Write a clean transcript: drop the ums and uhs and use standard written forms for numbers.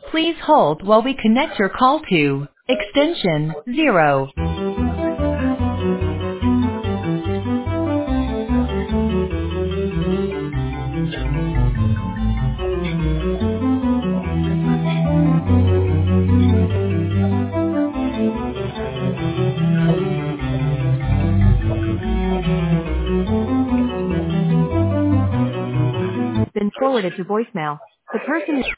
Please hold while we connect your call to extension 0. Been forwarded to voicemail. The person